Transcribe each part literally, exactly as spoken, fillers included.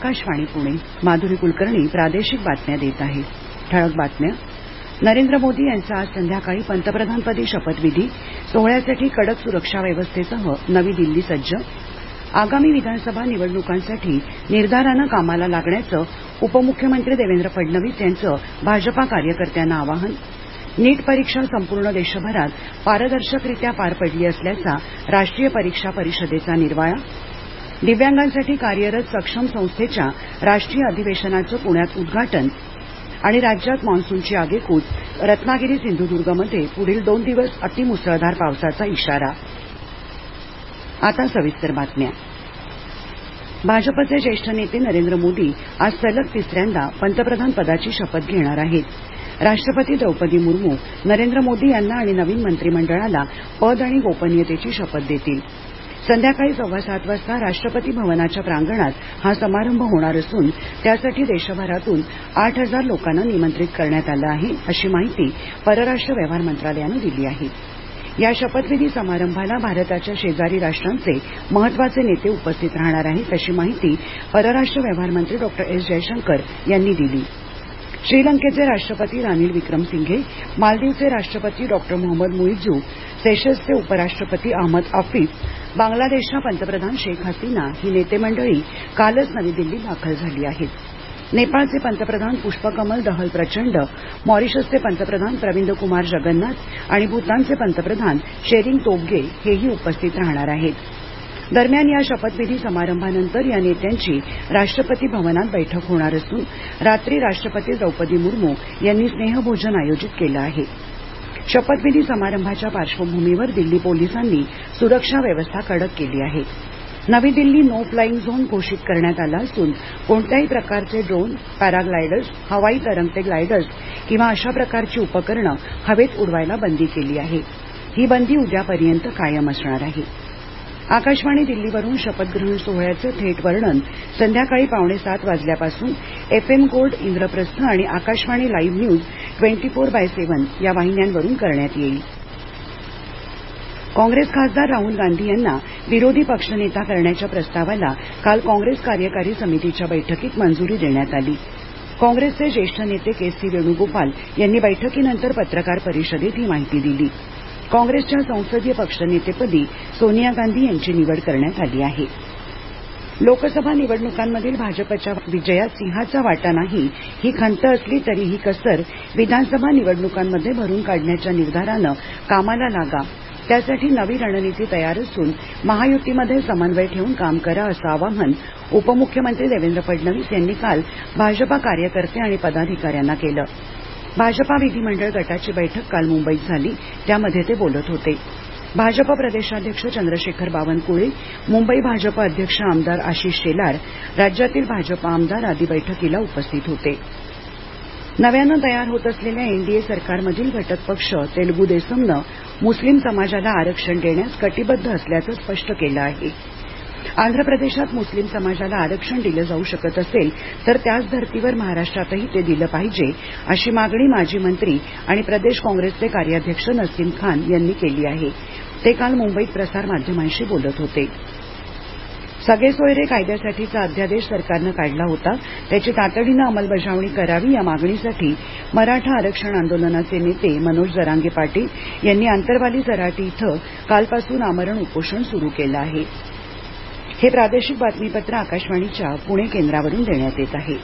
आकाशवाणी पुणे. माधुरी कुलकर्णी प्रादेशिक बातम्या देत आहे. ठळक बातम्या. नरेंद्र मोदी यांचा आज संध्याकाळी पंतप्रधानपदी शपथविधी. सोहळ्यासाठी कडक सुरक्षा व्यवस्थेसह नवी दिल्ली सज्ज. आगामी विधानसभा निवडणुकांसाठी निर्धारानं कामाला लागण्याचं उपमुख्यमंत्री देवेंद्र फडणवीस यांचं भाजपा कार्यकर्त्यांना आवाहन. नीट परीक्षा संपूर्ण देशभरात पारदर्शकरित्या पार पडली असल्याचा राष्ट्रीय परीक्षा परिषदेचा निर्वाळा. दिव्यांगांसाठी कार्यरत सक्षम संस्थेच्या राष्ट्रीय अधिवेशनाचं पुण्यात उद्घाटन आणि राज्यात मान्सूनची आगेकूच. रत्नागिरी सिंधुदुर्गमध्ये पुढील दोन दिवस अतिमुसळधार पावसाचा इशारा. आता सविस्तर बातम्या. भाजपचे ज्येष्ठ नेते नरेंद्र मोदी आज सलग तिसऱ्यांदा पंतप्रधान पदाची शपथ घेणार आहेत. राष्ट्रपती द्रौपदी मुर्मू नरेंद्र मोदी यांना आणि नवीन मंत्रिमंडळाला पद आणि गोपनीयतेची शपथ देतील. संध्याकाळी सव्वा सात वाजता राष्ट्रपती भवनाच्या प्रांगणात हा समारंभ होणार असून त्यासाठी देशभरातून आठ हजार लोकांना निमंत्रित करण्यात आलं आहे, अशी माहिती परराष्ट्र व्यवहार मंत्रालयानं दिली आहे. या शपथविधी समारंभाला भारताच्या शेजारी राष्ट्रांचे महत्वाचे नेते उपस्थित राहणार आहेत, अशी माहिती परराष्ट्र व्यवहार मंत्री डॉ एस जयशंकर यांनी दिली. श्रीलंकेचे राष्ट्रपती रानिल विक्रमसिंघे, मालदीवचे राष्ट्रपती डॉ मोहम्मद मुइझू, सेशल्सचे उपराष्ट्रपती अहमद आफिफ, बांगलादेशच्या पंतप्रधान शेख हसीना ही नेतेमंडळी कालच नवी दिल्लीत दाखल झाली आहेत. नेपाळचे पंतप्रधान पुष्पकमल दहल प्रचंड, मॉरिशसचे पंतप्रधान प्रविंद कुमार जगन्नाथ आणि भूतानचे पंतप्रधान शेरिंग तोब्गे हेही उपस्थित राहणार आहेत. दरम्यान या शपथविधी समारंभानंतर या नेत्यांची राष्ट्रपती भवनात बैठक होणार असून रात्री राष्ट्रपती द्रौपदी मुर्मू यांनी स्नेहभोजन आयोजित केलं आहे. शपथविधी समारंभाच्या पार्श्वभूमीवर दिल्ली पोलिसांनी सुरक्षा व्यवस्था कडक केली आहे. नवी दिल्ली नो फ्लाईंग झोन घोषित करण्यात आला असून कोणत्याही प्रकारचे ड्रोन, पॅराग्लायडर्स, हवाई तरंगते ग्लायडर्स किंवा अशा प्रकारची उपकरणं हवेत उडवायला बंदी केली आहे. ही बंदी उद्यापर्यंत कायम असणार आहे. आकाशवाणी दिल्लीवरून शपथग्रहण सोहळ्याचं थेट वर्णन संध्याकाळी पावणे सात वाजल्यापासून एफ एम गोल्ड, इंद्रप्रस्थ आणि Akashvani live news twenty four by seven या वाहिन्यांवरून करण्यात येईल. काँग्रेस खासदार राहुल गांधी यांना विरोधी पक्षनेता करण्याच्या प्रस्तावाला काल काँग्रेस कार्यकारी समितीच्या बैठकीत मंजुरी देण्यात आली. काँग्रेसचे ज्येष्ठ नेते के सी वेणुगोपाल यांनी बैठकीनंतर पत्रकार परिषदेत ही माहिती दिली. काँग्रेसच्या संसदीय पक्षनेतेपदी सोनिया गांधी यांची निवड करण्यात आली आहे. लोकसभा निवडणुकांमधील भाजपच्या विजयात सिंहाचा वाटा नाही ही खंत असली तरी ही कसर विधानसभा निवडणुकांमध्ये भरून काढण्याच्या निर्धारानं कामाला लागा. त्यासाठी नवी रणनीती तयार असून महायुतीमध्ये समन्वय ठेवून काम करा, असं आवाहन उपमुख्यमंत्री देवेंद्र फडणवीस यांनी काल भाजपा कार्यकर्ते आणि पदाधिकाऱ्यांना केलं. भाजपा विधिमंडळ गटाची बैठक काल मुंबईत झाली, त्यामध्ये ते बोलत होते. भाजप प्रदेशाध्यक्ष चंद्रशेखर बावनकुळे, मुंबई भाजप अध्यक्ष आमदार आशिष शेलार, राज्यातील भाजप आमदार आदी बैठकीला उपस्थित होते. नव्यानं तयार होत असलेल्या एनडीए सरकारमधील घटक पक्ष तेलुगू देसमनं मुस्लिम समाजाला आरक्षण देण्यास कटिबद्ध असल्याचं स्पष्ट केलं आहे. आंध्र प्रदेशात मुस्लिम समाजाला आरक्षण दिलं जाऊ शकत असेल तर त्याच धर्तीवर महाराष्ट्रातही ते दिलं पाहिजे, अशी मागणी माजी मंत्री आणि प्रदेश काँग्रेसचे कार्याध्यक्ष नसीम खान यांनी केली आहे. ते काल मुंबईत प्रसार माध्यमांशी बोलत होते. सगळे सोयरे कायद्यासाठीचा अध्यादेश सरकारनं काढला होता, त्याची तातडीनं अंमलबजावणी करावी या मागणीसाठी मराठा आरक्षण आंदोलनाचे नेते मनोज जरांगे पाटील यांनी आंतरवाली सराटी इथं कालपासून आमरण उपोषण सुरू केलं आहे. हे प्रादेशिक बातमीपत्र आकाशवाणीच्या पुणे केंद्रावरून देण्यात येत आहे.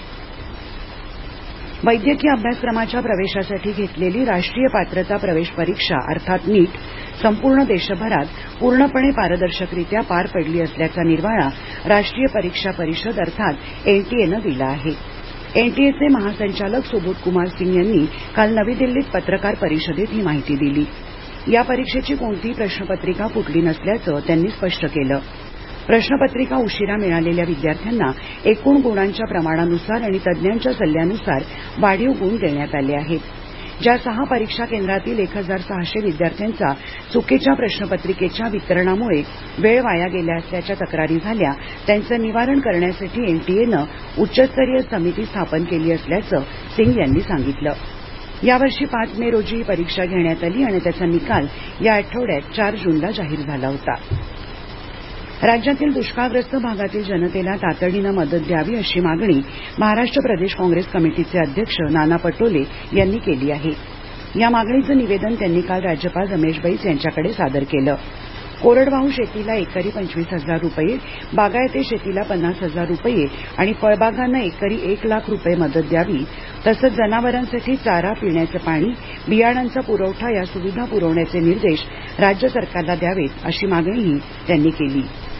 वैद्यकीय अभ्यासक्रमाच्या प्रवेशासाठी घेतलेली राष्ट्रीय पात्रता प्रवेश परीक्षा अर्थात नीट संपूर्ण देशभरात पूर्णपणे पारदर्शकरित्या पार पडली असल्याचा निर्वाळा राष्ट्रीय परीक्षा परिषद अर्थात एनटीएनं दिला आहे. एनटीएचे महासंचालक सुबोधकुमार सिंग यांनी काल नवी दिल्लीत पत्रकार परिषदेत ही माहिती दिली. या परीक्षेची कोणतीही प्रश्नपत्रिका फुटली नसल्याचं त्यांनी स्पष्ट केलं. प्रश्नपत्रिका उशिरा मिळालेल्या विद्यार्थ्यांना एकूण गुणांच्या प्रमाणानुसार आणि तज्ज्ञांच्या सल्ल्यानुसार वाढीव गुण देण्यात आले आहेत. ज्या सहा परीक्षा केंद्रातील एक हजार सहाशे विद्यार्थ्यांचा चुकीच्या प्रश्नपत्रिकेच्या वितरणामुळे वेळ वाया गेला असल्याच्या तक्रारी झाल्या, त्यांचं निवारण करण्यासाठी एनटीएनं उच्चस्तरीय समिती स्थापन केली असल्याचं सिंग यांनी सांगितलं. यावर्षी पाच मे रोजी ही परीक्षा घेण्यात आली आणि त्याचा निकाल या आठवड्यात चार जूनला जाहीर झाला होता. राज्यातील दुष्काळग्रस्त भागातील जनतेला तातडीनं मदत द्यावी अशी मागणी महाराष्ट्र प्रदेश काँग्रेस कमिटीचे अध्यक्ष नाना पटोले यांनी केली आहे. या मागणीचं निवेदन त्यांनी काल राज्यपाल रमेश बैस यांच्याकडे सादर केलं. कोरडवाहू शेतीला एकरी पंचवीस हजार रुपये, बागायती शेतीला पन्नास हजार रुपये आणि फळबागांना एकरी एक लाख रुपये मदत द्यावी, तसंच जनावरांसाठी चारा, पिण्याचं पाणी, बियाणांचा पुरवठा या सुविधा पुरवण्याचे निर्देश राज्य सरकारला द्यावेत अशी मागणीही त्यांनी केली.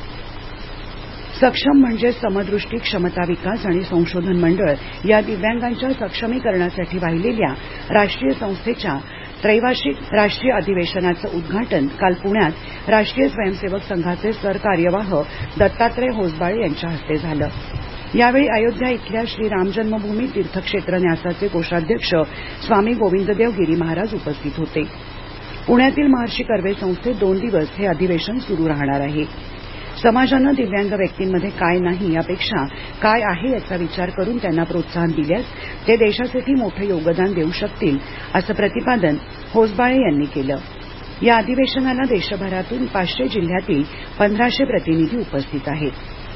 सक्षम म्हणजे समदृष्टी, क्षमता विकास आणि संशोधन मंडळ या दिव्यांगांच्या सक्षमीकरणासाठी वाहिलेल्या राष्ट्रीय संस्थेच्या त्रैवार्षिक राष्ट्रीय अधिवेशनाचं उद्घाटन काल पुण्यात राष्ट्रीय स्वयंसेवक संघाचे सरकार्यवाह दत्तात्रय होसबाळे यांच्या हस्ते झालं. यावेळी अयोध्या इथल्या श्री राम जन्मभूमी तीर्थक्षेत्र न्यासाचे कोषाध्यक्ष स्वामी गोविंददेव गिरी महाराज उपस्थित होते. पुण्यातील महर्षी कर्वे संस्थेत दोन दिवस हे अधिवेशन सुरू राहणार आहे. समाजानं दिव्यांग व्यक्तींमध्ये काय नाही यापेक्षा काय आहे याचा विचार करून त्यांना प्रोत्साहन दिल्यास ते देशासाठी मोठं योगदान देऊ शकतील असं प्रतिपादन होसबाळे यांनी केलं. या अधिवेशनाला देशभरातून पाचशे जिल्ह्यातील पंधराशे प्रतिनिधी उपस्थित आहेत.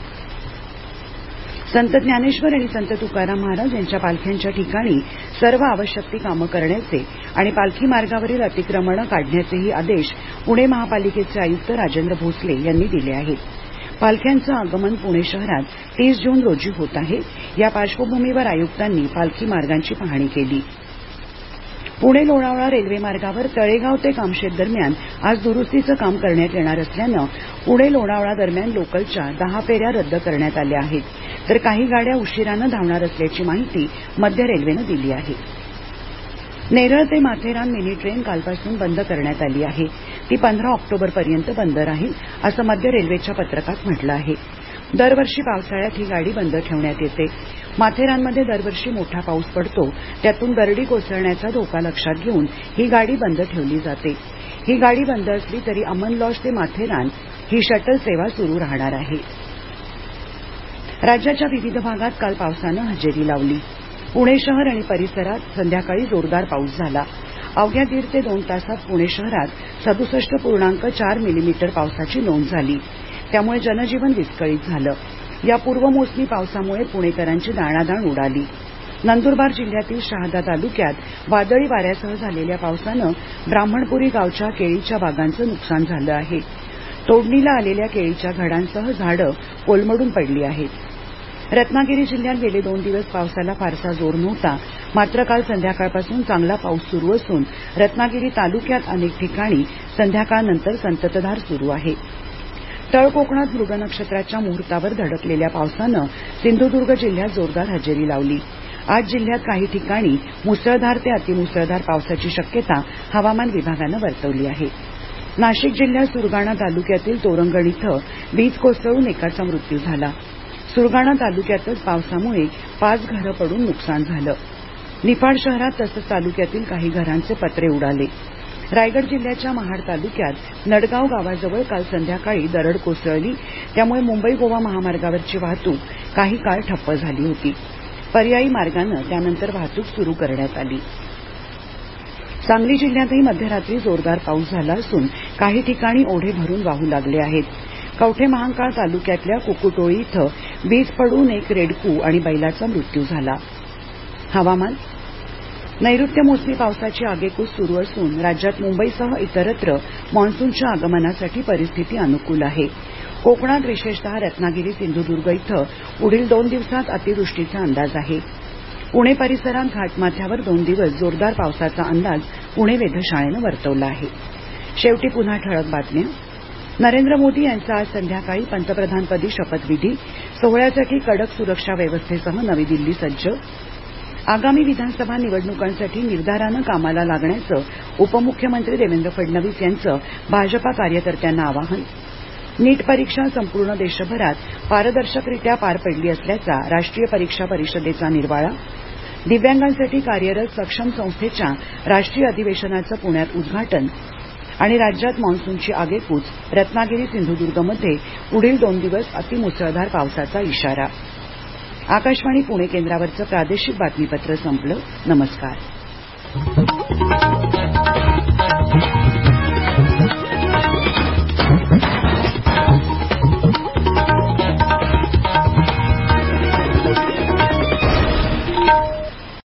संत ज्ञानेश्वर आणि संत तुकाराम महाराज यांच्या पालख्यांच्या ठिकाणी सर्व आवश्यक ती कामं करण्याचे आणि पालखी मार्गावरील अतिक्रमणं काढण्याचेही आदेश पुणे महापालिकेचे आयुक्त राजेंद्र भोसले यांनी दिले आहेत. पालख्यांचं आगमन पुणे शहरात तीस जून रोजी होत आहे. या पार्श्वभूमीवर आयुक्तांनी पालखी मार्गांची पाहणी केली. पुणे लोणावळा रेल्वे मार्गावर तळेगाव ते कामशेत दरम्यान आज दुरुस्तीचं काम करण्यात येणार असल्यानं पुणे लोणावळा दरम्यान लोकलच्या दहा फेऱ्या रद्द करण्यात आल्या आहेत, तर काही गाड्या उशिरानं धावणार असल्याची माहिती मध्य रेल्वेनं दिली आहे. नेरळ ते माथेरान मिनी ट्रेन कालपासून बंद करण्यात आली आहे. ती पंधरा ऑक्टोबरपर्यंत बंद राहील असं मध्य रेल्वेच्या पत्रकात म्हटलं आहे. दरवर्षी पावसाळ्यात ही गाडी बंद ठेवण्यात येते. माथेरानमध्ये दरवर्षी मोठा पाऊस पडतो, त्यातून दरडी कोसळण्याचा धोका लक्षात घेऊन ही गाडी बंद ठेवली जाते. ही गाडी बंद असली तरी अमन लॉज ते माथेरान ही शटल सेवा सुरू राहणार आहे. राज्याच्या विविध भागात काल पावसानं हजेरी लावली. पुणे शहर आणि परिसरात संध्याकाळी जोरदार पाऊस झाला. अवघ्या दीड ते दोन तासात पुणे शहरात सदुसष्ट पूर्णांक चार मिलीमीटर पावसाची नोंद झाली. त्यामुळे जनजीवन विस्कळीत झालं. या पूर्वमोसमी पावसामुळे पुणेकरांची दाणादाण उडाली. नंदुरबार जिल्ह्यातील शहादा तालुक्यात वादळी वाऱ्यासह झालेल्या पावसानं ब्राह्मणपुरी गावच्या केळीच्या बागांचं नुकसान झालं आहे. तोडणीला आलेल्या केळीच्या घडांसह झाडं कोलमडून पडली आहेत. रत्नागिरी जिल्ह्यात गेले दोन दिवस पावसाला फारसा जोर नव्हता. मात्र काल संध्याकाळपासून चांगला पाऊस सुरू असून रत्नागिरी तालुक्यात अनेक ठिकाणी संध्याकाळनंतर संततधार सुरू आहे. तळ कोकणात मृग नक्षत्राच्या मुहूर्तावर धडकलेल्या पावसानं सिंधुदुर्ग जिल्ह्यात जोरदार हजेरी लावली. आज जिल्ह्यात काही ठिकाणी मुसळधार ते अतिमुसळधार पावसाची शक्यता हवामान विभागानं वर्तवली आहे. नाशिक जिल्ह्यात सुरगाणा तालुक्यातील तोरंगण इथं वीज कोसळून एकाचा मृत्यू झाला. सुरगाणा तालुक्यातच पावसामुळे पाच घरं पडून नुकसान झालं. निफाड शहरात तसंच तालुक्यातील काही घरांचे पत्रे उडाले. रायगड जिल्ह्याच्या महाड तालुक्यात नडगाव गावाजवळ काल संध्याकाळी दरड कोसळली. त्यामुळे मुंबई गोवा महामार्गावरची वाहतूक काही काळ ठप्प झाली होती. पर्यायी मार्गानं त्यानंतर वाहतूक सुरू करण्यात आली. सांगली जिल्ह्यातही मध्यरात्री जोरदार पाऊस झाला असून काही ठिकाणी ओढे भरून वाहू लागले आहेत. कवठे महांकाळ तालुक्यातल्या कुकुटोळी इथं वीज पडून एक रेडकू आणि बैलाचा मृत्यू झाला. हवामान. नैऋत्य मोसमी पावसाची आगेकूच सुरू असून राज्यात मुंबईसह इतरत्र मान्सूनच्या आगमनासाठी परिस्थिती अनुकूल आहे. कोकणात विशेषतः रत्नागिरी सिंधुदुर्ग इथं पुढील दोन दिवसात अतिवृष्टीचा अंदाज आहे. पुणे परिसरात घाटमाथ्यावर दोन दिवस जोरदार पावसाचा अंदाज पुणे वेधशाळेनं वर्तवला आहे. शेवटी पुन्हा ठळक बातम्या. नरेंद्र मोदी यांचा आज संध्याकाळी पंतप्रधानपदी शपथविधी. सोहळ्यासाठी कडक सुरक्षा व्यवस्थेसह नवी दिल्ली सज्ज. आगामी विधानसभा निवडणुकांसाठी निर्धारानं कामाला लागण्याचं उपमुख्यमंत्री देवेंद्र फडणवीस यांचं भाजपा कार्यकर्त्यांना आवाहन. नीट परीक्षा संपूर्ण देशभरात पारदर्शकरित्या पार पडली असल्याचा राष्ट्रीय परीक्षा परिषदेचा निर्वाळा. दिव्यांगांसाठी कार्यरत सक्षम संस्थेच्या राष्ट्रीय अधिवेशनाचं पुण्यात उद्घाटन. आणि राज्यात मान्सूनची आगेकूच. रत्नागिरी सिंधुदुर्गमध्ये पुढील दोन दिवस अतिमुसळधार पावसाचा इशारा. आकाशवाणी पुणे केंद्रावरचं प्रादेशिक बातमीपत्र संपलं. नमस्कार.